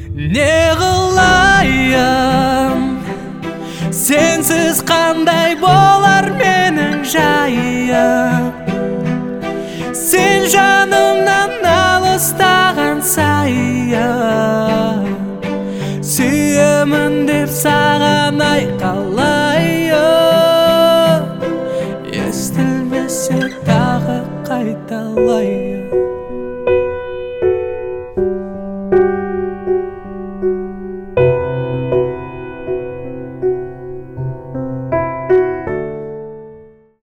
Не қылайын, сенсіз қандай болар менің жайым. Сен жанымнан алыстаған сайын, сүйемін деп саған айқалайын. Естілмесе тағы қайталайын.